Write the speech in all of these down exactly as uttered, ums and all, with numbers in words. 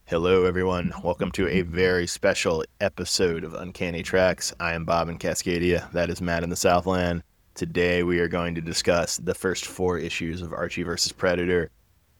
Hello, everyone. Welcome to a very special episode of Uncanny Tracks. I am Bob in Cascadia. That is Matt in the Southland. Today, we are going to discuss the first four issues of Archie versus Predator.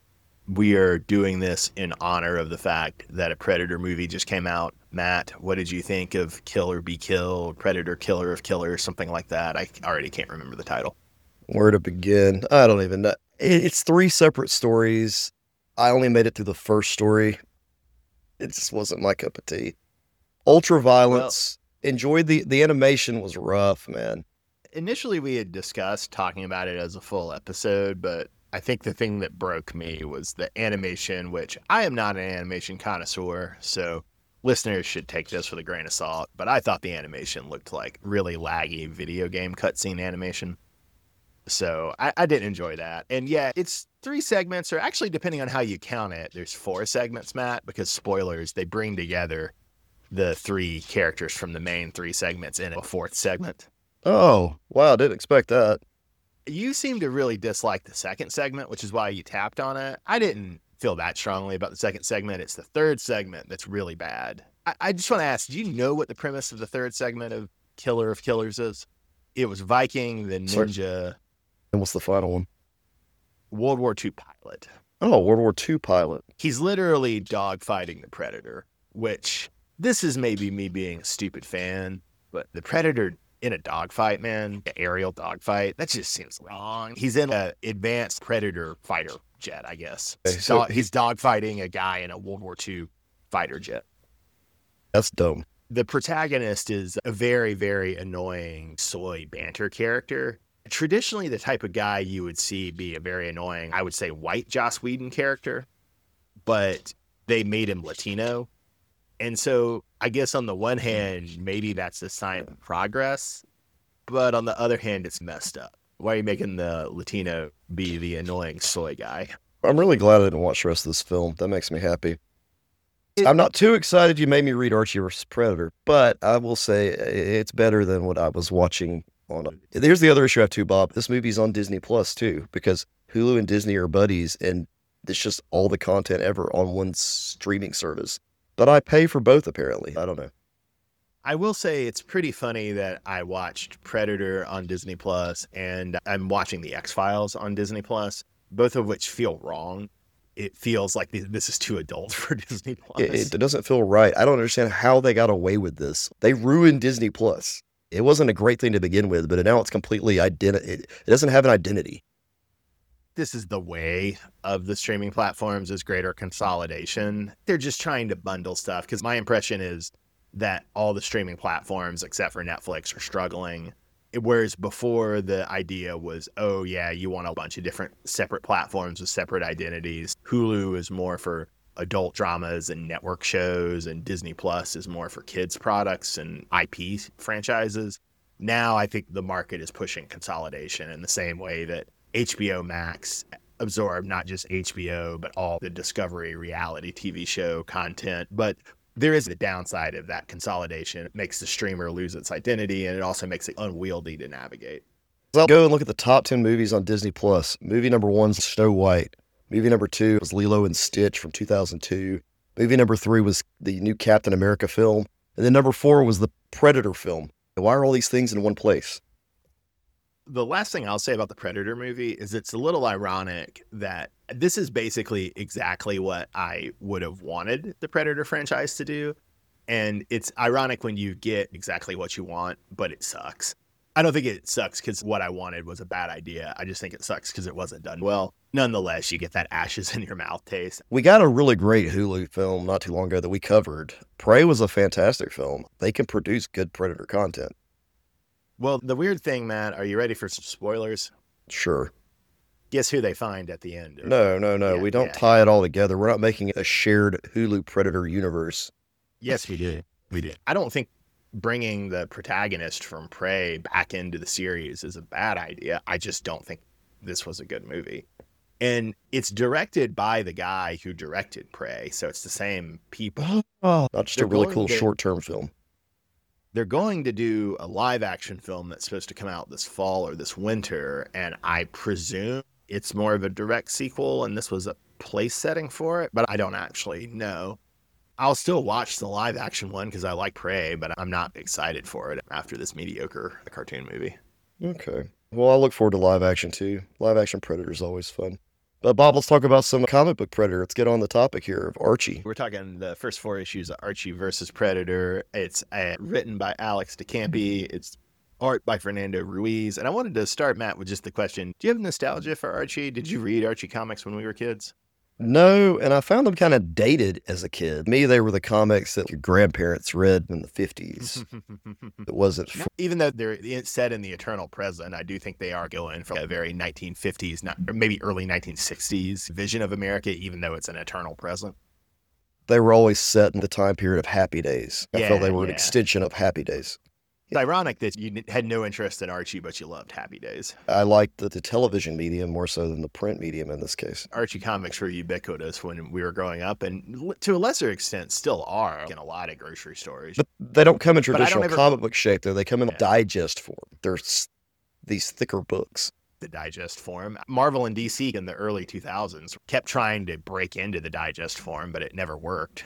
We are doing this in honor of the fact that a Predator movie just came out. Matt, what did you think of Kill or Be Killed, Predator Killer of Killers, something like that? I already can't remember the title. Where to begin? I don't even know. It's three separate stories. I only made it through the first story. It just wasn't my cup of tea. Ultra violence. Well, enjoyed the the animation was rough, man. Initially, we had discussed talking about it as a full episode, but I think the thing that broke me was the animation, which I am not an animation connoisseur, so listeners should take this with a grain of salt. But I thought the animation looked like really laggy video game cutscene animation. So I, I didn't enjoy that. And yeah, it's three segments, or actually, depending on how you count it, there's four segments, Matt, because spoilers, they bring together the three characters from the main three segments in a fourth segment. Oh, wow, I didn't expect that. You seem to really dislike the second segment, which is why you tapped on it. I didn't feel that strongly about the second segment. It's the third segment that's really bad. I, I just want to ask, do you know what the premise of the third segment of Killer of Killers is? It was Viking, the ninja... Sorry. And what's the final one? World War Two pilot. Oh, World War Two pilot. He's literally dogfighting the Predator, which this is maybe me being a stupid fan, but the Predator in a dogfight, man, an aerial dogfight, that just seems wrong. He's in an advanced Predator fighter jet, I guess. Okay, so Dog, he's dogfighting a guy in a World War Two fighter jet. That's dumb. The protagonist is a very, very annoying soy banter character. Traditionally, the type of guy you would see be a very annoying, I would say, white Joss Whedon character, but they made him Latino. And so I guess on the one hand, maybe that's a sign of progress, but on the other hand, it's messed up. Why are you making the Latino be the annoying soy guy? I'm really glad I didn't watch the rest of this film. That makes me happy. I'm not too excited you made me read Archie versus Predator, but I will say it's better than what I was watching on. Here's the other issue I have too, Bob. This movie's on Disney Plus too, because Hulu and Disney are buddies, and it's just all the content ever on one streaming service. But I pay for both, apparently. I don't know. I will say it's pretty funny that I watched Predator on Disney Plus and I'm watching The X-Files on Disney Plus, both of which feel wrong. It feels like this is too adult for Disney Plus. It, it doesn't feel right. I don't understand how they got away with this. They ruined Disney Plus. It wasn't a great thing to begin with, but now it's completely identi- it, it doesn't have an identity. This is the way of the streaming platforms, is greater consolidation. They're just trying to bundle stuff, because my impression is that all the streaming platforms, except for Netflix, are struggling. Whereas before, the idea was, oh yeah, you want a bunch of different separate platforms with separate identities. Hulu is more for adult dramas and network shows, and Disney Plus is more for kids products and I P franchises. Now I think the market is pushing consolidation in the same way that H B O Max absorbed not just H B O, but all the Discovery reality T V show content. But there is the downside of that consolidation. It makes the streamer lose its identity, and it also makes it unwieldy to navigate. So I'll go and look at the top ten movies on Disney Plus. Movie number one's Snow White. Movie number two was Lilo and Stitch from two thousand two. Movie number three was the new Captain America film. And then number four was the Predator film. Why are all these things in one place? The last thing I'll say about the Predator movie is it's a little ironic that this is basically exactly what I would have wanted the Predator franchise to do. And it's ironic when you get exactly what you want, but it sucks. I don't think it sucks because what I wanted was a bad idea. I just think it sucks because it wasn't done well. Nonetheless, you get that ashes in your mouth taste. We got a really great Hulu film not too long ago that we covered. Prey was a fantastic film. They can produce good Predator content. Well, the weird thing, Matt, are you ready for some spoilers? Sure. Guess who they find at the end? No, no, no. Yeah, we don't yeah. tie it all together. We're not making a shared Hulu Predator universe. Yes, we did. We did. I don't think bringing the protagonist from Prey back into the series is a bad idea. I just don't think this was a good movie. And it's directed by the guy who directed Prey, so it's the same people. Oh, not just They're a really going cool to- short-term film. They're going to do a live action film that's supposed to come out this fall or this winter, and I presume it's more of a direct sequel, and this was a place setting for it, but I don't actually know. I'll still watch the live action one because I like Prey, but I'm not excited for it after this mediocre cartoon movie. Okay. Well, I look forward to live action too. Live action Predator is always fun. But Bob, let's talk about some comic book Predator. Let's get on the topic here of Archie. We're talking the first four issues of Archie versus Predator. It's uh, written by Alex DeCampi. It's art by Fernando Ruiz. And I wanted to start, Matt, with just the question, do you have nostalgia for Archie? Did you read Archie comics when we were kids? No, and I found them kind of dated as a kid. Me, they were the comics that your grandparents read in the fifties. It wasn't... For- Even though they're set in the eternal present, I do think they are going for a very nineteen fifties, not, or maybe early nineteen sixties vision of America, even though it's an eternal present. They were always set in the time period of Happy Days. I yeah, felt they were yeah. an extension of Happy Days. It's ironic that you had no interest in Archie, but you loved Happy Days. I liked the, the television medium more so than the print medium in this case. Archie comics were ubiquitous when we were growing up, and to a lesser extent still are in a lot of grocery stores. But they don't come in traditional ever... comic book shape, though. They come in yeah. digest form. They're these thicker books. The digest form. Marvel and D C in the early two thousands kept trying to break into the digest form, but it never worked.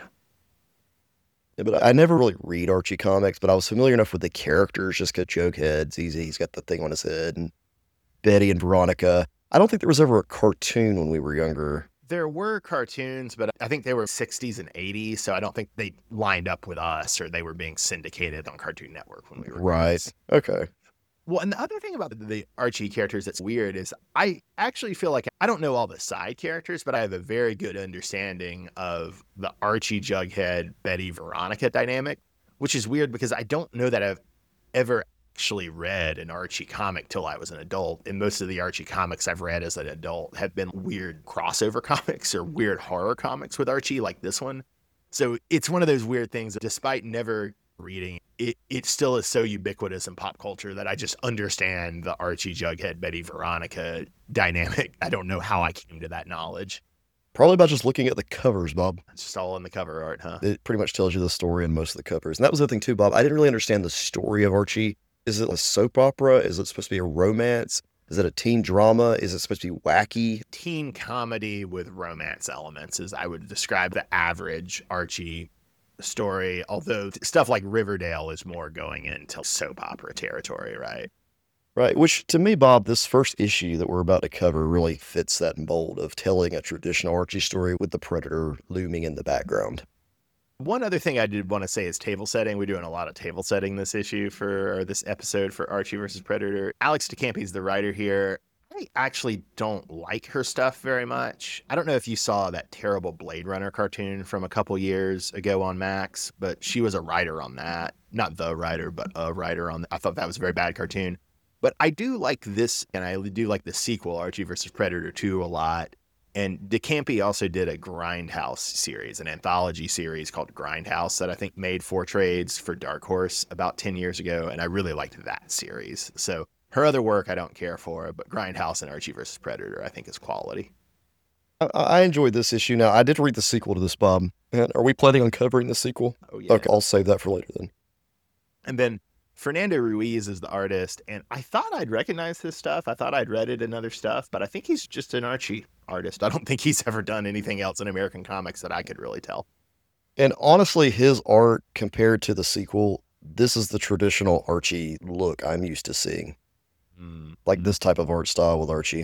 But I never really read Archie comics, but I was familiar enough with the characters. Just got Jughead, Z Z, he's got the thing on his head, and Betty and Veronica. I don't think there was ever a cartoon when we were younger. There were cartoons, but I think they were sixties and eighties, so I don't think they lined up with us or they were being syndicated on Cartoon Network when we were Right. kids. Okay. Well, and the other thing about the Archie characters that's weird is I actually feel like I don't know all the side characters, but I have a very good understanding of the Archie, Jughead, Betty, Veronica dynamic, which is weird because I don't know that I've ever actually read an Archie comic till I was an adult. And most of the Archie comics I've read as an adult have been weird crossover comics or weird horror comics with Archie like this one. So it's one of those weird things, despite never reading it, it still is so ubiquitous in pop culture that I just understand the Archie, Jughead, Betty, Veronica dynamic. I don't know how I came to that knowledge. Probably by just looking at the covers, Bob. It's just all in the cover art, huh? It pretty much tells you the story in most of the covers. And that was the thing too, Bob. I didn't really understand the story of Archie. Is it a soap opera? Is it supposed to be a romance? Is it a teen drama? Is it supposed to be wacky? Teen comedy with romance elements is, I would describe, the average Archie story, although stuff like Riverdale is more going into soap opera territory, right? Right, which to me, Bob, this first issue that we're about to cover really fits that mold of telling a traditional Archie story with the Predator looming in the background. One other thing I did want to say is table setting. We're doing a lot of table setting this issue for, or this episode for Archie versus Predator. Alex DeCampi is the writer here. I actually don't like her stuff very much. I don't know if you saw that terrible Blade Runner cartoon from a couple years ago on Max, but she was a writer on that. Not the writer, but a writer on that. I thought that was a very bad cartoon. But I do like this, and I do like the sequel, Archie versus Predator two, a lot. And DeCampi also did a Grindhouse series, an anthology series called Grindhouse that I think made four trades for Dark Horse about ten years ago, and I really liked that series. So her other work I don't care for, but Grindhouse and Archie versus Predator I think is quality. I, I enjoyed this issue. Now, I did read the sequel to this, Bob. And are we planning on covering the sequel? Oh, yeah. Okay, I'll save that for later then. And then Fernando Ruiz is the artist, and I thought I'd recognize his stuff. I thought I'd read it in other stuff, but I think he's just an Archie artist. I don't think he's ever done anything else in American comics that I could really tell. And honestly, his art compared to the sequel, this is the traditional Archie look I'm used to seeing. Mm. Like this type of art style with Archie.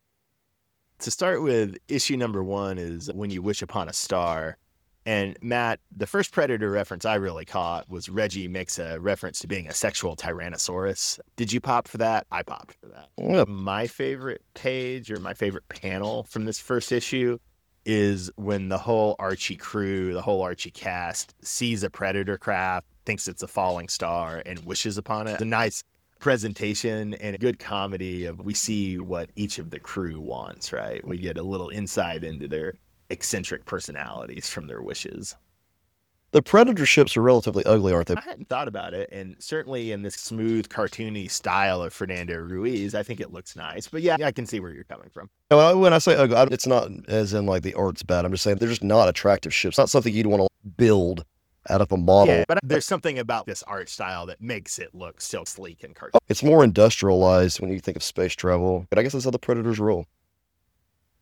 To start with, issue number one is When You Wish Upon a Star. And Matt, the first Predator reference I really caught was Reggie makes a reference to being a sexual Tyrannosaurus. Did you pop for that? I popped for that. Yep. My favorite page or my favorite panel from this first issue is when the whole Archie crew, the whole Archie cast sees a Predator craft, thinks it's a falling star, and wishes upon it. It's a nice presentation and a good comedy of we see what each of the crew wants, right? We get a little insight into their eccentric personalities from their wishes. The Predator ships are relatively ugly, aren't they? I hadn't thought about it, and certainly in this smooth, cartoony style of Fernando Ruiz, I think it looks nice. But yeah, I can see where you're coming from. No, when I say ugly, it's not as in like the art's bad. I'm just saying they're just not attractive ships. Not something you'd want to build out of a model. Yeah, but there's something about this art style that makes it look still sleek and cartoony. It's more industrialized when you think of space travel, but I guess that's how the Predators roll.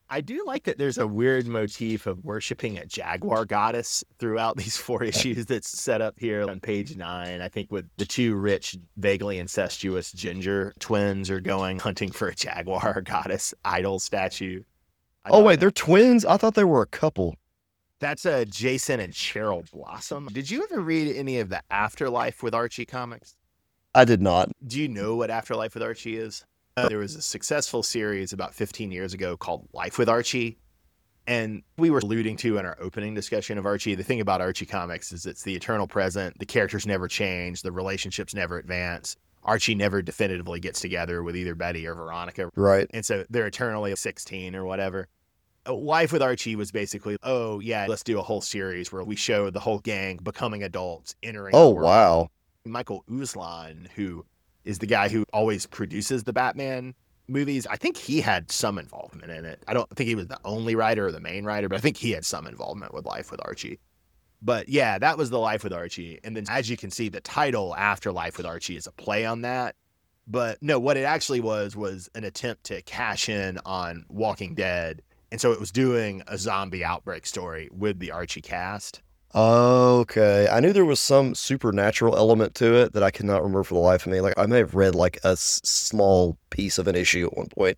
I do like that there's a weird motif of worshiping a jaguar goddess throughout these four issues that's set up here on page nine. I think with the two rich, vaguely incestuous ginger twins are going hunting for a jaguar goddess idol statue. I Oh, thought wait, that- they're twins? I thought they were a couple. That's a Jason and Cheryl Blossom. Did you ever read any of the Afterlife with Archie comics? I did not. Do you know what Afterlife with Archie is? Uh, there was a successful series about fifteen years ago called Life with Archie. And we were alluding to in our opening discussion of Archie, the thing about Archie comics is it's the eternal present. The characters never change. The relationships never advance. Archie never definitively gets together with either Betty or Veronica. Right. And so they're eternally sixteen or whatever. Life with Archie was basically, oh, yeah, let's do a whole series where we show the whole gang becoming adults, entering Oh, the world. wow. Michael Uslan, who is the guy who always produces the Batman movies, I think he had some involvement in it. I don't think he was the only writer or the main writer, but I think he had some involvement with Life with Archie. But yeah, that was the Life with Archie. And then as you can see, the title After Life with Archie is a play on that. But no, what it actually was was an attempt to cash in on Walking Dead. And so it was doing a zombie outbreak story with the Archie cast. Okay. I knew there was some supernatural element to it that I cannot remember for the life of me. Like, I may have read like a s- small piece of an issue at one point.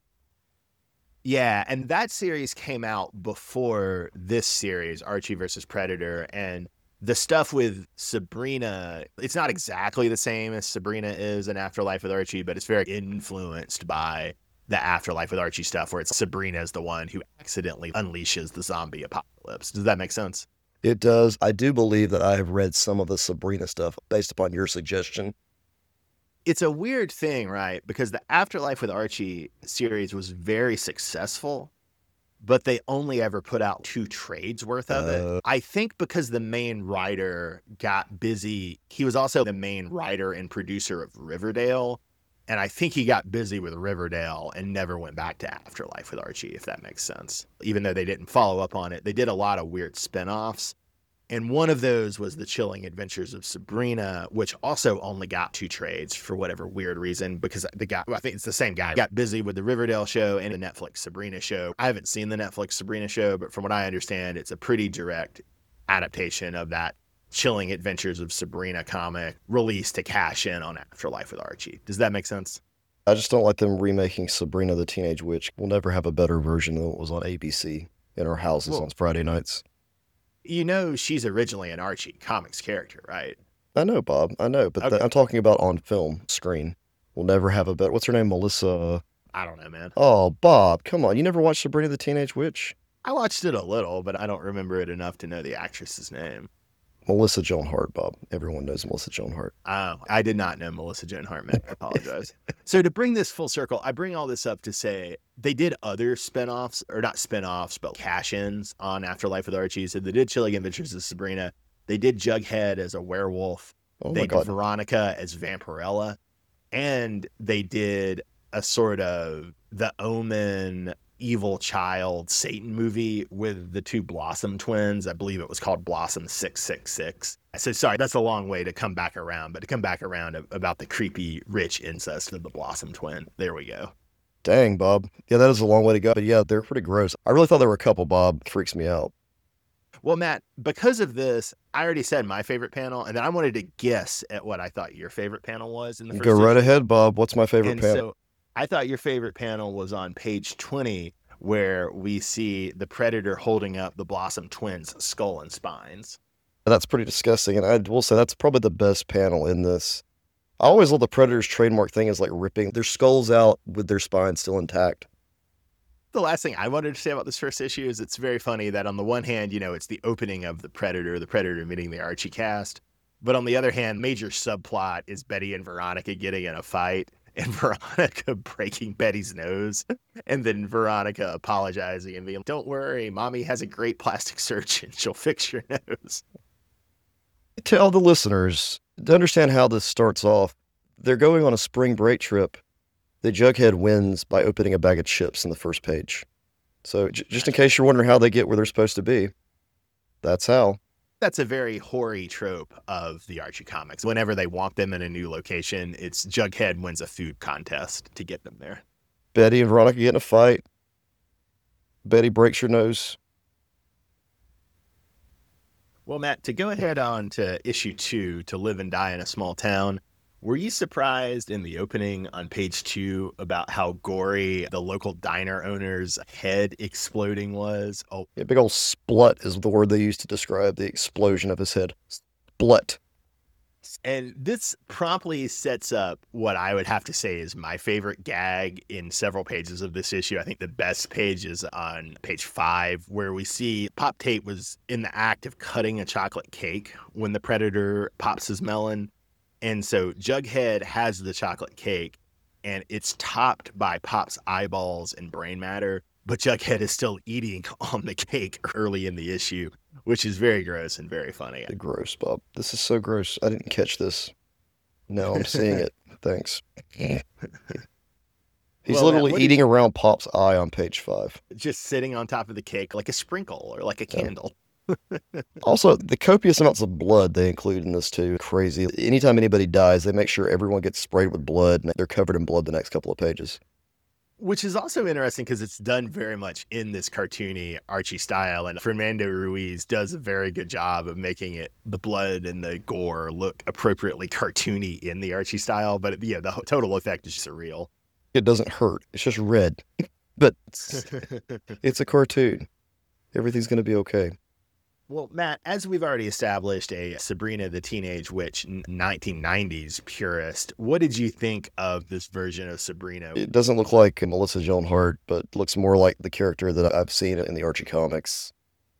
Yeah, and that series came out before this series, Archie versus Predator, and the stuff with Sabrina, it's not exactly the same as Sabrina is in Afterlife with Archie, but it's very influenced by the Afterlife with Archie stuff where it's Sabrina is the one who accidentally unleashes the zombie apocalypse. Does that make sense? It does. I do believe that I have read some of the Sabrina stuff based upon your suggestion. It's a weird thing, right? Because the Afterlife with Archie series was very successful, but they only ever put out two trades worth of it. Uh. I think because the main writer got busy, he was also the main writer and producer of Riverdale. And I think he got busy with Riverdale and never went back to Afterlife with Archie, if that makes sense. Even though they didn't follow up on it, they did a lot of weird spinoffs. And one of those was The Chilling Adventures of Sabrina, which also only got two trades for whatever weird reason, because the guy, well, I think it's the same guy, got busy with the Riverdale show and the Netflix Sabrina show. I haven't seen the Netflix Sabrina show, but from what I understand, it's a pretty direct adaptation of that Chilling Adventures of Sabrina comic released to cash in on Afterlife with Archie. Does that make sense? I just don't like them remaking Sabrina the Teenage Witch. We'll never have a better version than what was on A B C in our houses Well- on Friday nights. You know she's originally an Archie comics character, right? I know, Bob. I know, but Okay. th- I'm talking about on film screen. We'll never have a better. What's her name? Melissa. I don't know, man. Oh, Bob, come on. You never watched Sabrina the Teenage Witch? I watched it a little, but I don't remember it enough to know the actress's name. Melissa Joan Hart, Bob. Everyone knows Melissa Joan Hart. Oh, I did not know Melissa Joan Hart, man. I apologize. So to bring this full circle, I bring all this up to say they did other spinoffs, or not spinoffs, but cash-ins on Afterlife with Archie. So they did Chilling Adventures of Sabrina. They did Jughead as a werewolf. Oh they my did God. Veronica as Vampirella. And they did a sort of The Omen evil child Satan movie with the two Blossom twins. I believe it was called Blossom six six six. So sorry, that's a long way to come back around, but to come back around about the creepy rich incest of the Blossom twin. There we go. Dang, Bob. Yeah, that is a long way to go. But yeah, they're pretty gross. I really thought there were a couple, Bob. Freaks me out. Well, Matt, because of this, I already said my favorite panel, and then I wanted to guess at what I thought your favorite panel was in the first Go right issue. ahead, Bob. What's my favorite And panel? so I thought your favorite panel was on page twenty, where we see the Predator holding up the Blossom twins' skull and spines. That's pretty disgusting. And I will say that's probably the best panel in this. I always love the Predator's trademark thing is like ripping their skulls out with their spines still intact. The last thing I wanted to say about this first issue is it's very funny that on the one hand, you know, it's the opening of the Predator, the Predator meeting the Archie cast. But on the other hand, major subplot is Betty and Veronica getting in a fight and Veronica breaking Betty's nose. And then Veronica apologizing and being, don't worry, mommy has a great plastic surgeon. She'll fix your nose. Tell the listeners to understand how this starts off. They're going on a spring break trip. The Jughead wins by opening a bag of chips in the first page. So j- just in case you're wondering how they get where they're supposed to be, that's how. That's a very hoary trope of the Archie comics. Whenever they want them in a new location, it's Jughead wins a food contest to get them there. Betty and Veronica get in a fight. Betty breaks your nose. Well, Matt, to go ahead on to issue two, To Live and Die in a Small Town, were you surprised in the opening on page two about how gory the local diner owner's head exploding was? Oh, A big old splut is the word they use to describe the explosion of his head. Splut. and this promptly sets up what I would have to say is my favorite gag in several pages of this issue. I think the best page is on page five, where we see Pop Tate was in the act of cutting a chocolate cake when the Predator pops his melon. And so Jughead has the chocolate cake, and it's topped by Pop's eyeballs and brain matter, but Jughead is still eating on the cake early in the issue, which is very gross and very funny. Gross, Bob. This is so gross. I didn't catch this. Now I'm seeing it. Thanks. He's Well, literally Matt, what eating around Pop's eye on page five. just sitting on top of the cake like a sprinkle or like a Yeah. candle. Also, the copious amounts of blood they include in this too. Crazy. Anytime anybody dies, they make sure everyone gets sprayed with blood and they're covered in blood the next couple of pages. Which is also interesting because it's done very much in this cartoony Archie style. And Fernando Ruiz does a very good job of making it, the blood and the gore, look appropriately cartoony in the Archie style. But yeah, the ho- total effect is surreal. It doesn't hurt. It's just red. But it's, it's a cartoon. Everything's going to be okay. Well, Matt, as we've already established, a Sabrina the Teenage Witch n- nineteen nineties purist, what did you think of this version of Sabrina? It doesn't look like Melissa Joan Hart, but looks more like the character that I've seen in the Archie comics.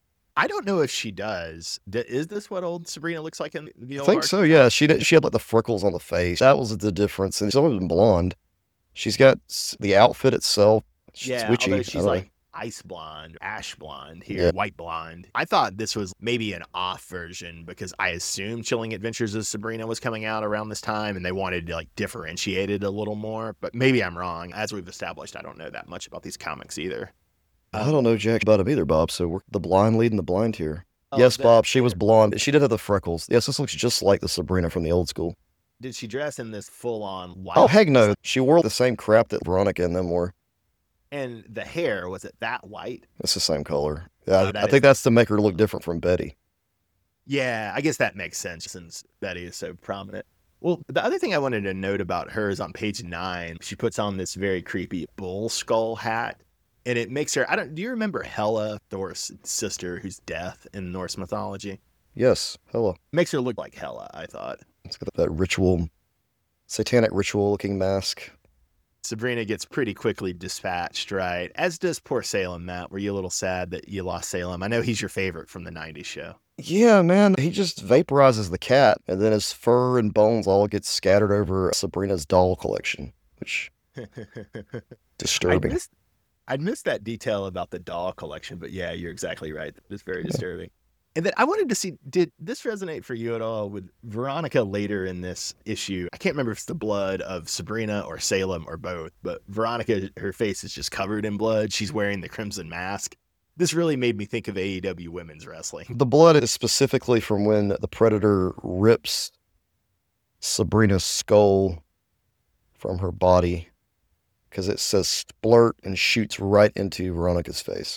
I don't know if she does. D- is this what old Sabrina looks like in the I old think Archie? so, yeah. She did, she had like the freckles on the face. That was the difference. And she's always been blonde. She's got s- the outfit itself. She's Yeah, witchy. although I she's don't know. like ice blonde, ash blonde here, Yeah. white blonde. I thought this was maybe an off version because I assumed Chilling Adventures of Sabrina was coming out around this time and they wanted to like differentiate it a little more. But maybe I'm wrong. As we've established, I don't know that much about these comics either. I don't know jack about him either, Bob. So we're the blind leading the blind here. Oh, Yes, that- Bob, she was blonde. She did have the freckles. Yes, this looks just like the Sabrina from the old school. Did she dress in this full on white? Oh, heck no. She wore the same crap that Veronica and them wore. And the hair, was it that white? It's the same color. Oh, Yeah, that I is- think that's to make her look different from Betty. Yeah, I guess that makes sense since Betty is so prominent. Well, the other thing I wanted to note about her is on page nine, she puts on this very creepy bull skull hat, and it makes her. I don't. Do you remember Hela, Thor's sister, who's death in Norse mythology? Yes, hello. Makes her look like Hela. I thought. It's got that ritual, satanic ritual looking mask. Sabrina gets pretty quickly dispatched, right? As does poor Salem. Matt, were you a little sad that you lost Salem? I know he's your favorite from the nineties show. Yeah, man, he just vaporizes the cat, and then his fur and bones all get scattered over Sabrina's doll collection, which I disturbing. missed, I'd missed that detail about the doll collection, but yeah, you're exactly right. It's very disturbing. And then I wanted to see, did this resonate for you at all with Veronica later in this issue? I can't remember if it's the blood of Sabrina or Salem or both, but Veronica, her face is just covered in blood. She's wearing the crimson mask. This really made me think of A E W women's wrestling. The blood is specifically from when the Predator rips Sabrina's skull from her body, because it says splurt and shoots right into Veronica's face.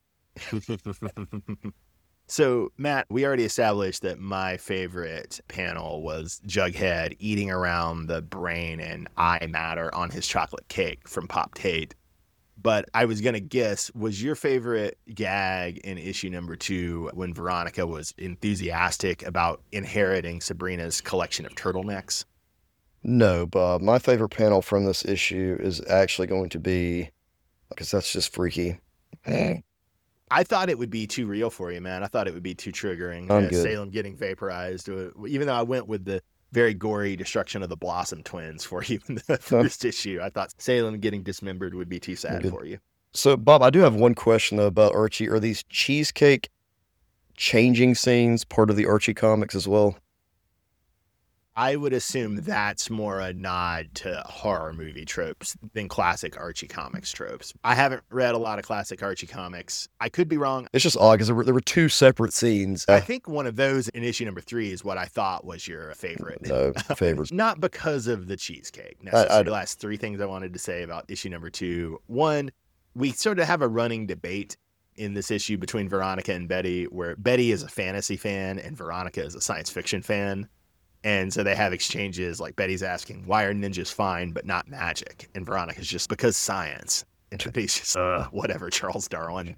So, Matt, we already established that my favorite panel was Jughead eating around the brain and eye matter on his chocolate cake from Pop Tate. But I was going to guess, was your favorite gag in issue number two when Veronica was enthusiastic about inheriting Sabrina's collection of turtlenecks? No, Bob. My favorite panel from this issue is actually going to be, because that's just freaky. I thought it would be too real for you, man. I thought it would be too triggering. I'm Uh, good. Salem getting vaporized, uh, even though I went with the very gory destruction of the Blossom twins for you in the first issue. I thought Salem getting dismembered would be too sad good. for you. So, Bob, I do have one question though about Archie. Are these cheesecake changing scenes part of the Archie comics as well? I would assume that's more a nod to horror movie tropes than classic Archie comics tropes. I haven't read a lot of classic Archie comics. I could be wrong. It's just odd because there were, there were two separate scenes. I Uh, think one of those in issue number three is what I thought was your favorite. no favors. Not because of the cheesecake I- necessarily. I- The last three things I wanted to say about issue number two. One, We sort of have a running debate in this issue between Veronica and Betty, where Betty is a fantasy fan and Veronica is a science fiction fan. And so they have exchanges like Betty's asking, why are ninjas fine but not magic? And Veronica's just, because science. And Betty's just, uh, whatever, Charles Darwin.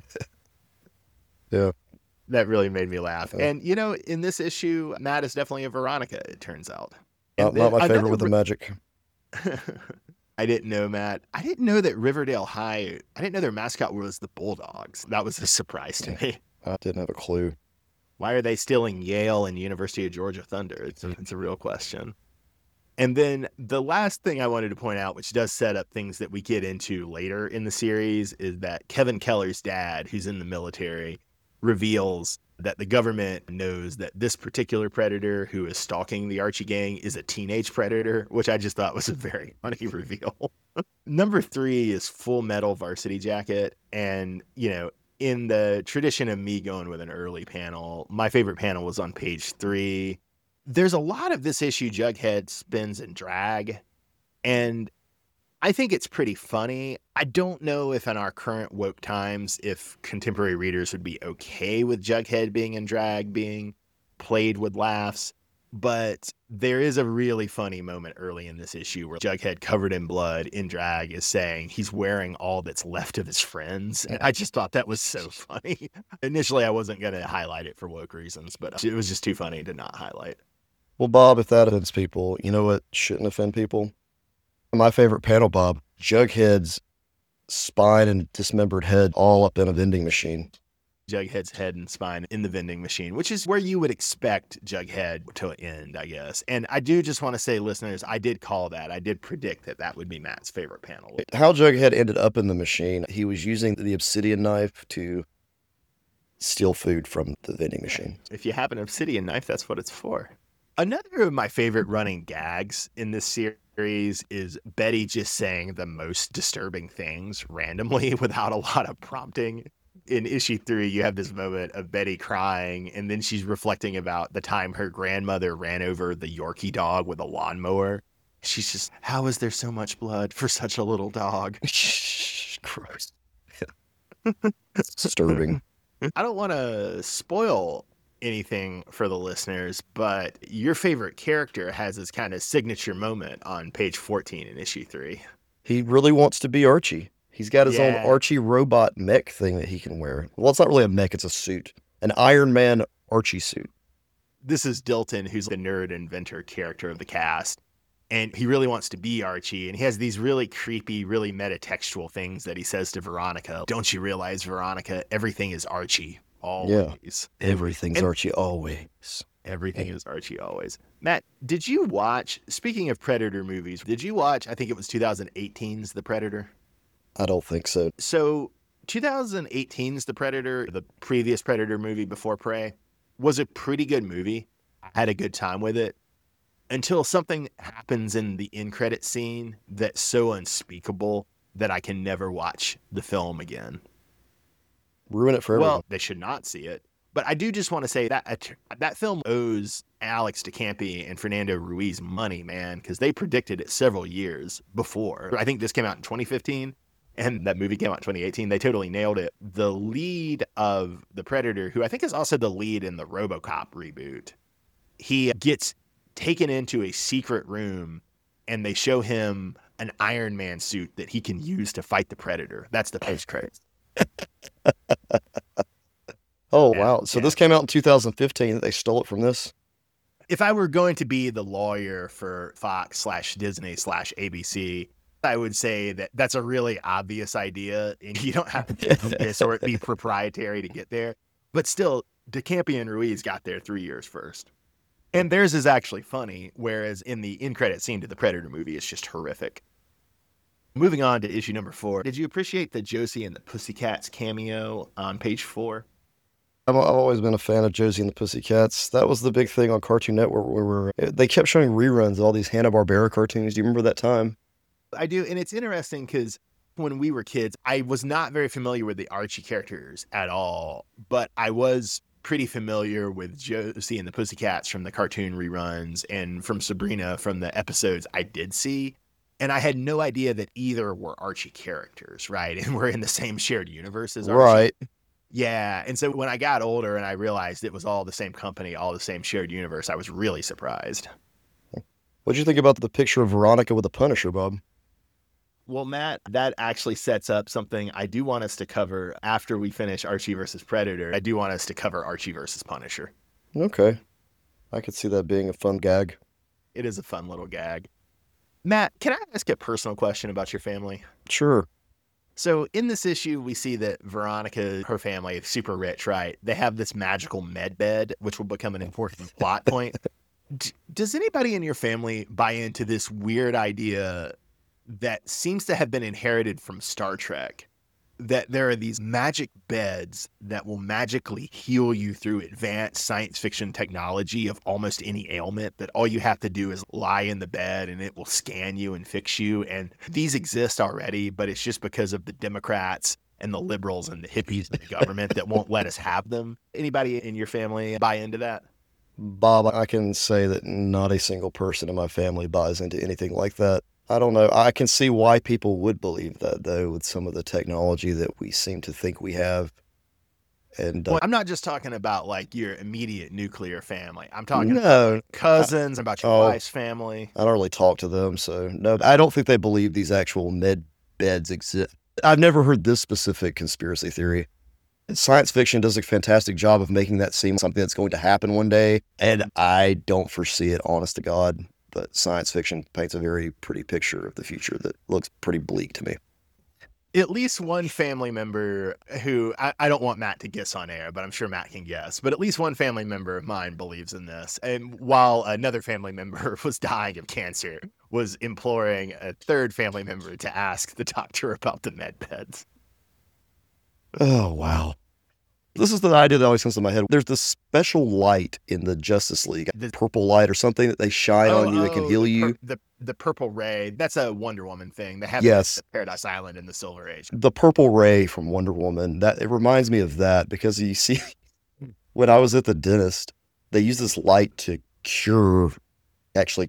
Yeah. That really made me laugh. Yeah. And, you know, in this issue, Matt is definitely a Veronica, it turns out. Not, not my favorite with the magic. I didn't know, Matt. I didn't know that Riverdale High, I didn't know their mascot was the Bulldogs. That was a surprise to me. I didn't have a clue. Why are they stealing Yale and University of Georgia Thunder? It's a, it's a real question. And then the last thing I wanted to point out, which does set up things that we get into later in the series, is that Kevin Keller's dad, who's in the military, reveals that the government knows that this particular predator who is stalking the Archie gang is a teenage predator, which I just thought was a very funny reveal. Number three is Full Metal Varsity Jacket. And, you know, in the tradition of me going with an early panel, my favorite panel was on page three. There's a lot of this issue Jughead spins in drag, and I think it's pretty funny. I don't know if in our current woke times, if contemporary readers would be okay with Jughead being in drag, being played with laughs, but there is a really funny moment early in this issue where Jughead, covered in blood in drag, is saying he's wearing all that's left of his friends. And I just thought that was so funny. Initially, I wasn't going to highlight it for woke reasons, but it was just too funny to not highlight. Well, Bob, if that offends people, you know what shouldn't offend people? My favorite panel, Bob, Jughead's spine and dismembered head all up in a vending machine. Jughead's head and spine in the vending machine, which is where you would expect Jughead to end, I guess. And I do just want to say, listeners, I did call that. I did predict that that would be Matt's favorite panel. How Jughead ended up in the machine, he was using the obsidian knife to steal food from the vending machine. If you have an obsidian knife, that's what it's for. Another of my favorite running gags in this series is Betty just saying the most disturbing things randomly without a lot of prompting. In issue three, you have this moment of Betty crying, and then she's reflecting about the time her grandmother ran over the Yorkie dog with a lawnmower. She's just, how is there so much blood for such a little dog? Gross. It's disturbing. I don't want to spoil anything for the listeners, but your favorite character has this kind of signature moment on page fourteen in issue three. He really wants to be Archie. He's got his Yeah. own Archie robot mech thing that he can wear. Well, it's not really a mech, it's a suit. An Iron Man Archie suit. This is Dilton, who's the nerd inventor character of the cast. And he really wants to be Archie. And he has these really creepy, really metatextual things that he says to Veronica. Don't you realize, Veronica, everything is Archie always. Yeah. Everything's And- Archie always. Everything is Archie always. Matt, did you watch, speaking of Predator movies, did you watch, I think it was twenty eighteen's The Predator? I don't think so. So twenty eighteen's The Predator, the previous Predator movie before Prey, was a pretty good movie. I had a good time with it until something happens in the end credit scene that's so unspeakable that I can never watch the film again. Ruin it for everyone. Well, they should not see it. But I do just want to say that that film owes Alex DeCampi and Fernando Ruiz money, man, because they predicted it several years before. I think this came out in twenty fifteen. And that movie came out in twenty eighteen. They totally nailed it. The lead of The Predator, who I think is also the lead in the RoboCop reboot, he gets taken into a secret room and they show him an Iron Man suit that he can use to fight the Predator. That's the post credits. Oh, Yeah, wow. So yeah. this came out in two thousand fifteen. They stole it from this? If I were going to be the lawyer for Fox slash Disney slash A B C, I would say that that's a really obvious idea, and you don't have to do this or it be proprietary to get there. But still, DeCampi and Ruiz got there three years first. And theirs is actually funny, whereas in the end credit scene to the Predator movie, it's just horrific. Moving on to issue number four, did you appreciate the Josie and the Pussycats cameo on page four? I've, I've always been a fan of Josie and the Pussycats. That was the big thing on Cartoon Network where we were, they kept showing reruns of all these Hanna-Barbera cartoons. Do you remember that time? I do, and it's interesting because when we were kids, I was not very familiar with the Archie characters at all, but I was pretty familiar with Josie and the Pussycats from the cartoon reruns and from Sabrina from the episodes I did see. And I had no idea that either were Archie characters, right? And we're in the same shared universe as Archie. Right. Yeah. And so when I got older and I realized it was all the same company, all the same shared universe, I was really surprised. What'd you think about the picture of Veronica with the Punisher, Bob? Well, Matt, that actually sets up something I do want us to cover after we finish Archie versus Predator. I do want us to cover Archie versus Punisher. Okay. I could see that being a fun gag. It is a fun little gag. Matt, can I ask a personal question about your family? Sure. So in this issue, we see that Veronica, her family, is super rich, right? They have this magical med bed, which will become an important plot point. D- does anybody in your family buy into this weird idea that seems to have been inherited from Star Trek, that there are these magic beds that will magically heal you through advanced science fiction technology of almost any ailment, that all you have to do is lie in the bed and it will scan you and fix you? And these exist already, but it's just because of the Democrats and the liberals and the hippies and the government that won't let us have them. Anybody in your family buy into that? Bob, I can say that not a single person in my family buys into anything like that. I don't know. I can see why people would believe that, though, with some of the technology that we seem to think we have. And uh, well, I'm not just talking about like your immediate nuclear family. I'm talking no, about like, cousins, I, about your oh, wife's family. I don't really talk to them, so no, I don't think they believe these actual med beds exist. I've never heard this specific conspiracy theory. Science fiction does a fantastic job of making that seem something that's going to happen one day, and I don't foresee it, honest to God. But science fiction paints a very pretty picture of the future that looks pretty bleak to me. At least one family member who, I, I don't want Matt to guess on air, but I'm sure Matt can guess, but at least one family member of mine believes in this. And while another family member was dying of cancer, was imploring a third family member to ask the doctor about the med beds. Oh, wow. This is the idea that always comes to my head. There's this special light in the Justice League, the purple light or something that they shine oh, on you oh, that can heal the you. Pur- the the purple ray. That's a Wonder Woman thing. They have yes. it at Paradise Island in the Silver Age. The purple ray from Wonder Woman. That it reminds me of that because you see, when I was at the dentist, they use this light to cure, actually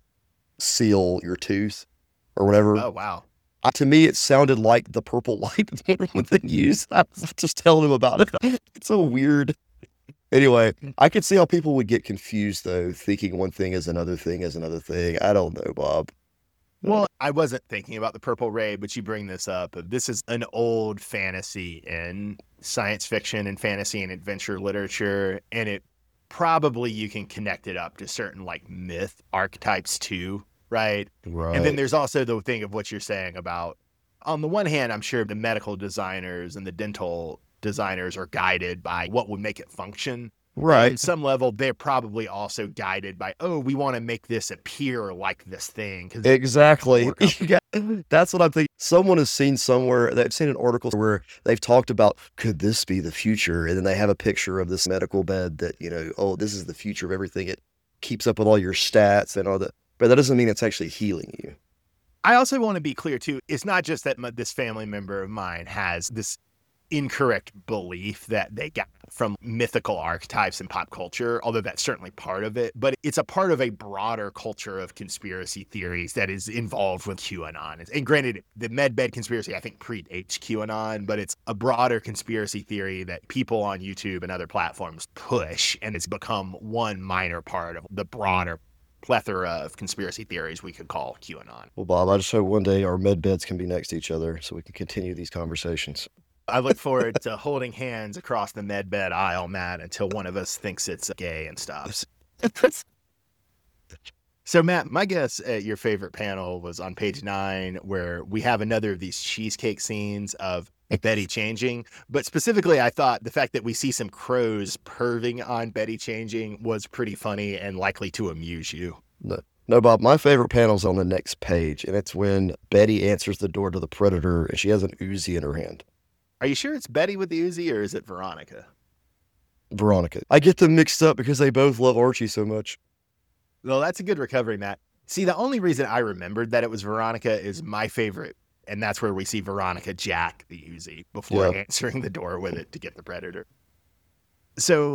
seal your tooth or whatever. Oh wow. Uh, to me, it sounded like the purple light that Wonder Woman used. I was just telling him about it. It's so weird. Anyway, I could see how people would get confused, though, thinking one thing is another thing is another thing. I don't know, Bob. Well, I wasn't thinking about the purple ray, but you bring this up. This is an old fantasy in science fiction and fantasy and adventure literature, and it probably you can connect it up to certain like myth archetypes too. Right? Right. And then there's also the thing of what you're saying about, on the one hand, I'm sure the medical designers and the dental designers are guided by what would make it function. Right. On some level, they're probably also guided by, oh, we want to make this appear like this thing. Exactly. That's what I'm thinking. Someone has seen somewhere, they've seen an article where they've talked about, could this be the future? And then they have a picture of this medical bed that, you know, oh, this is the future of everything. It keeps up with all your stats and all that. But that doesn't mean it's actually healing you. I also want to be clear, too. It's not just that my, this family member of mine has this incorrect belief that they got from mythical archetypes in pop culture, although that's certainly part of it. But it's a part of a broader culture of conspiracy theories that is involved with QAnon. And granted, the medbed conspiracy, I think, predates QAnon, but it's a broader conspiracy theory that people on YouTube and other platforms push, and it's become one minor part of the broader plethora of conspiracy theories we could call QAnon. Well, Bob, I just hope one day our med beds can be next to each other so we can continue these conversations. I look forward to holding hands across the med bed aisle, Matt, until one of us thinks it's gay and stops. So, Matt, my guess at your favorite panel was on page nine, where we have another of these cheesecake scenes of Betty changing. But specifically, I thought the fact that we see some crows perving on Betty changing was pretty funny and likely to amuse you. No, no, Bob, my favorite panel's on the next page, and it's when Betty answers the door to the Predator, and she has an Uzi in her hand. Are you sure it's Betty with the Uzi, or is it Veronica? Veronica. I get them mixed up because they both love Archie so much. Well, that's a good recovery, Matt. See, the only reason I remembered that it was Veronica is my favorite, and that's where we see Veronica jack the Uzi before yeah. answering the door with it to get the Predator. So,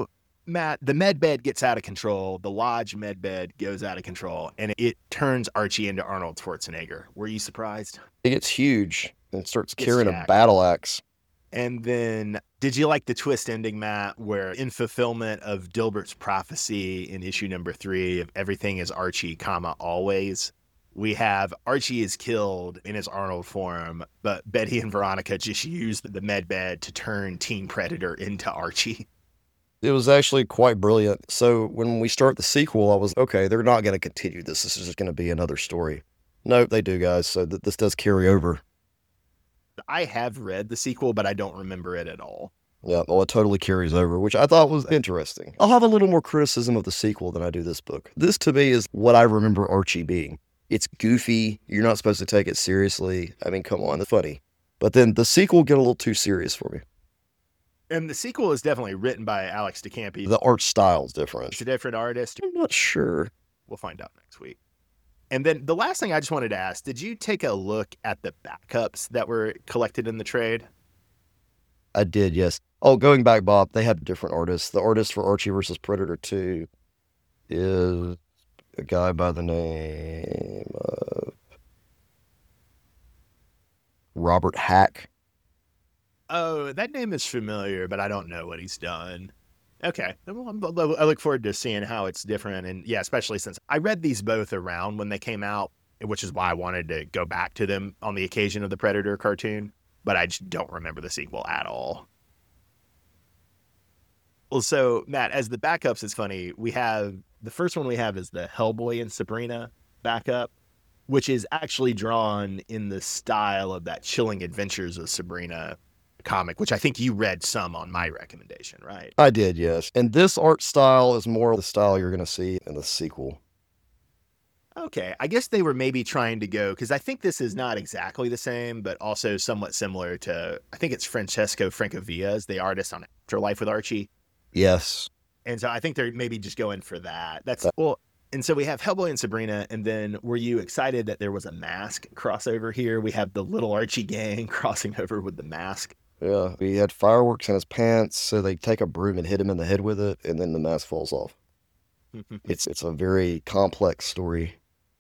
Matt, the med bed gets out of control. The Lodge med bed goes out of control, and it turns Archie into Arnold Schwarzenegger. Were you surprised? It gets huge and starts Gets carrying a jacked. battle axe. And then, did you like the twist ending, Matt, where in fulfillment of Dilbert's prophecy in issue number three of everything is Archie, comma, always, we have Archie is killed in his Arnold form, but Betty and Veronica just used the med bed to turn Teen Predator into Archie. It was actually quite brilliant. So when we start the sequel, I was, okay, they're not going to continue this. This is just going to be another story. No, they do, guys. So th- this does carry over. I have read the sequel, but I don't remember it at all. Yeah, well, it totally carries over, which I thought was interesting. I'll have a little more criticism of the sequel than I do this book. This, to me, is what I remember Archie being. It's goofy. You're not supposed to take it seriously. I mean, come on, it's funny. But then the sequel get a little too serious for me. And the sequel is definitely written by Alex DeCampi. The art style is different. It's a different artist. I'm not sure. We'll find out next week. And then the last thing I just wanted to ask, did you take a look at the backups that were collected in the trade? I did, yes. Oh, going back, Bob, they have different artists. The artist for Archie versus Predator two is a guy by the name of Robert Hack. Oh, that name is familiar, but I don't know what he's done. Okay. Well, I look forward to seeing how it's different. And yeah, especially since I read these both around when they came out, which is why I wanted to go back to them on the occasion of the Predator cartoon, but I just don't remember the sequel at all. Well, so Matt, as the backups, it's funny. We have the first one we have is the Hellboy and Sabrina backup, which is actually drawn in the style of that Chilling Adventures of Sabrina comic, which I think you read some on my recommendation, right? I did, yes. And this art style is more the style you're going to see in the sequel. Okay. I guess they were maybe trying to go, because I think this is not exactly the same, but also somewhat similar to, I think it's Francesco Francavilla as the artist on Afterlife with Archie. Yes. And so I think they're maybe just going for that. That's well. And so we have Hellboy and Sabrina. And then were you excited that there was a Mask crossover here? We have the little Archie gang crossing over with the Mask. Yeah, he had fireworks in his pants, so they take a broom and hit him in the head with it, and then the mask falls off. it's it's a very complex story.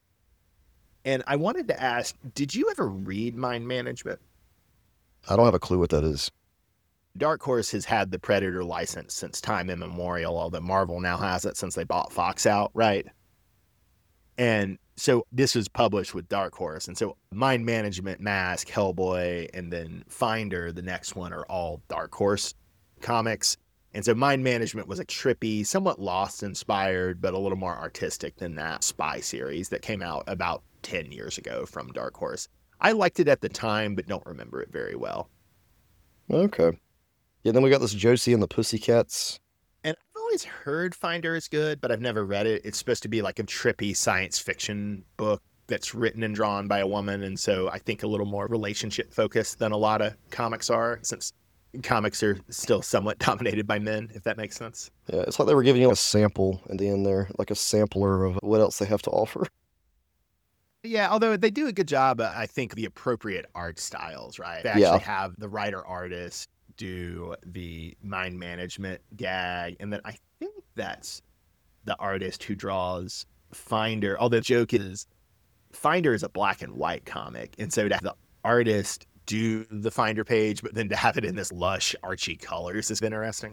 And I wanted to ask, did you ever read Mind Management? I don't have a clue what that is. Dark Horse has had the Predator license since time immemorial, although Marvel now has it since they bought Fox out, right? And so this was published with Dark Horse. And so Mind Management, Mask, Hellboy, and then Finder, the next one, are all Dark Horse comics. And so Mind Management was a trippy, somewhat Lost-inspired, but a little more artistic than that spy series that came out about ten years ago from Dark Horse. I liked it at the time, but don't remember it very well. Okay. Yeah, then we got this Josie and the Pussycats. And I've always heard Finder is good, but I've never read it. It's supposed to be like a trippy science fiction book that's written and drawn by a woman. And so I think a little more relationship focused than a lot of comics are, since comics are still somewhat dominated by men, if that makes sense. Yeah, it's like they were giving you a sample in the end there, like a sampler of what else they have to offer. Yeah, although they do a good job, uh, I think, the appropriate art styles, right? They actually Yeah. have the writer-artist do the mind management gag, and then I think that's the artist who draws Finder. Although the joke is, Finder is a black and white comic, and so to have the artist do the Finder page, but then to have it in this lush Archie colors is interesting.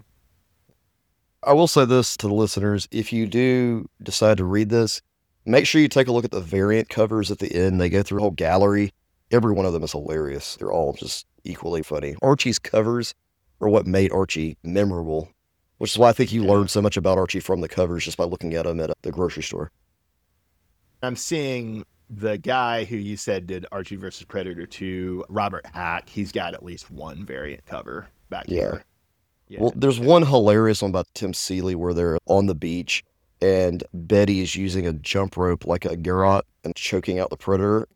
I will say this to the listeners. If you do decide to read this, make sure you take a look at the variant covers at the end. They go through a whole gallery. Every one of them is hilarious. They're all just equally funny. Archie's covers are what made Archie memorable, which is why I think you Yeah. learn so much about Archie from the covers just by looking at them at the grocery store. I'm seeing the guy who you said did Archie versus Predator two, Robert Hack. He's got at least one variant cover back Yeah. here. Yeah. Well, there's one hilarious one about Tim Seeley where they're on the beach and Betty is using a jump rope like a garrote and choking out the predator.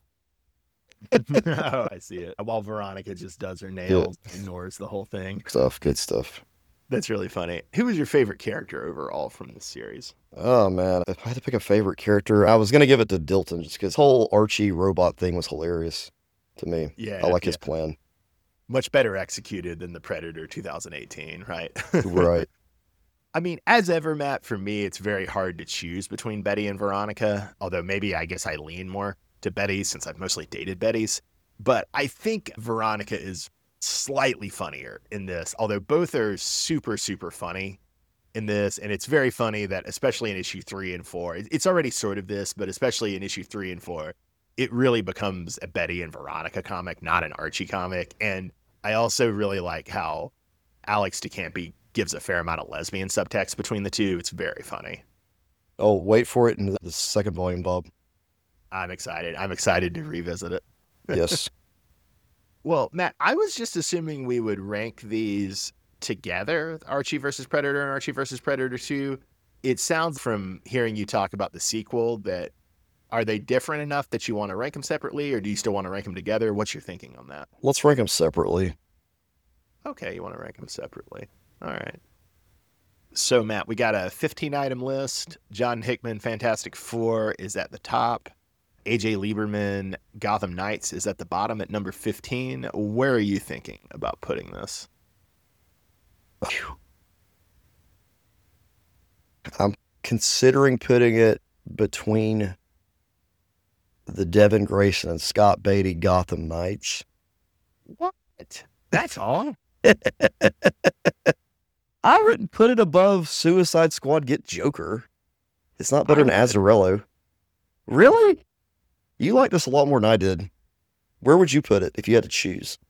Oh, I see it. While Veronica just does her nails, ignores the whole thing. Stuff, good stuff. That's really funny. Who was your favorite character overall from this series? Oh man, if I had to pick a favorite character, I was gonna give it to Dilton just because the whole Archie robot thing was hilarious to me. Yeah, I like yeah. his plan. Much better executed than the Predator two thousand eighteen, right? Right. I mean, as ever, Matt, for me, it's very hard to choose between Betty and Veronica, although maybe I guess I lean more to Betty since I've mostly dated Bettys. But I think Veronica is slightly funnier in this, although both are super, super funny in this. And it's very funny that, especially in issue three and four, it's already sort of this, but especially in issue three and four, it really becomes a Betty and Veronica comic, not an Archie comic. And I also really like how Alex DeCampi gives a fair amount of lesbian subtext between the two. It's very funny. Oh, wait for it in the second volume, Bob. I'm excited. I'm excited to revisit it. Yes. Well, Matt, I was just assuming we would rank these together, Archie versus Predator and Archie versus Predator two. It sounds from hearing you talk about the sequel that are they different enough that you want to rank them separately, or do you still want to rank them together? What's your thinking on that? Let's rank them separately. Okay, you want to rank them separately. All right. So, Matt, we got a fifteen-item list. John Hickman, Fantastic Four, is at the top. A J Lieberman, Gotham Knights, is at the bottom at number fifteen. Where are you thinking about putting this? I'm considering putting it between the Devin Grayson and Scott Beatty Gotham Knights. What? That's all? I wouldn't put it above Suicide Squad Get Joker. It's not better than Azzarello. Really? You like this a lot more than I did. Where would you put it if you had to choose?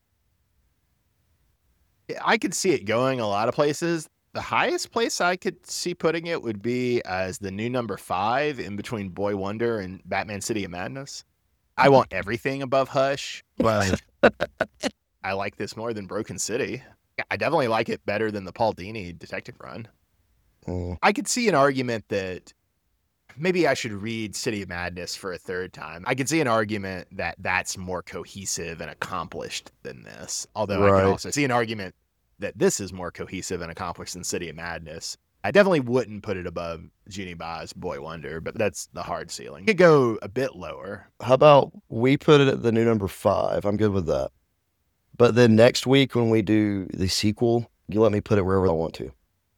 I could see it going a lot of places. The highest place I could see putting it would be as the new number five in between Boy Wonder and Batman City of Madness. I want everything above Hush, but I like this more than Broken City. I definitely like it better than the Paul Dini detective run. Mm. I could see an argument that maybe I should read City of Madness for a third time. I could see an argument that that's more cohesive and accomplished than this. Although I Right. can also see an argument that this is more cohesive and accomplished than City of Madness. I definitely wouldn't put it above Junie Ba's Boy Wonder, but that's the hard ceiling. It could go a bit lower. How about we put it at the new number five? I'm good with that. But then next week when we do the sequel, you let me put it wherever I want to.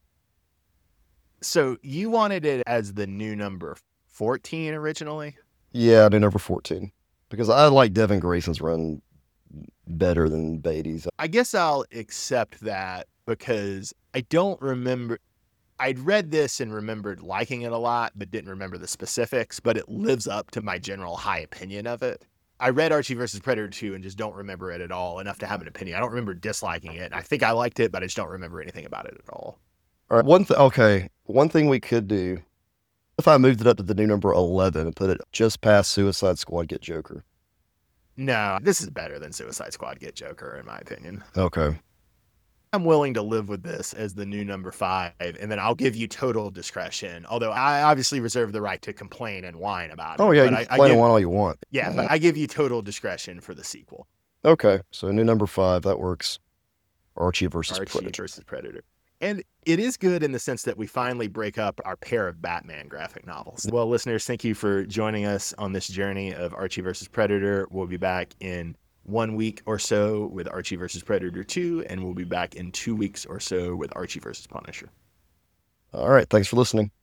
So you wanted it as the new number fourteen originally? Yeah, new number fourteen. Because I like Devin Grayson's run better than Beatty's. I guess I'll accept that because I don't remember. I'd read this and remembered liking it a lot, but didn't remember the specifics, but it lives up to my general high opinion of it. I read Archie versus Predator two and just don't remember it at all enough to have an opinion. I don't remember disliking it. I think I liked it, but I just don't remember anything about it at all. All right, one th- okay, one thing we could do, if I moved it up to the new number eleven and put it just past Suicide Squad Get Joker. No, this is better than Suicide Squad Get Joker, in my opinion. Okay. I'm willing to live with this as the new number five, and then I'll give you total discretion. Although I obviously reserve the right to complain and whine about it. Oh, yeah, you but can I, I complain give, and whine all you want. Yeah, but I give you total discretion for the sequel. Okay, so new number five, that works. Archie versus Archie Predator. versus Predator. And it is good in the sense that we finally break up our pair of Batman graphic novels. Well, listeners, thank you for joining us on this journey of Archie versus Predator. We'll be back in one week or so with Archie versus Predator two, and we'll be back in two weeks or so with Archie versus Punisher. All right, thanks for listening.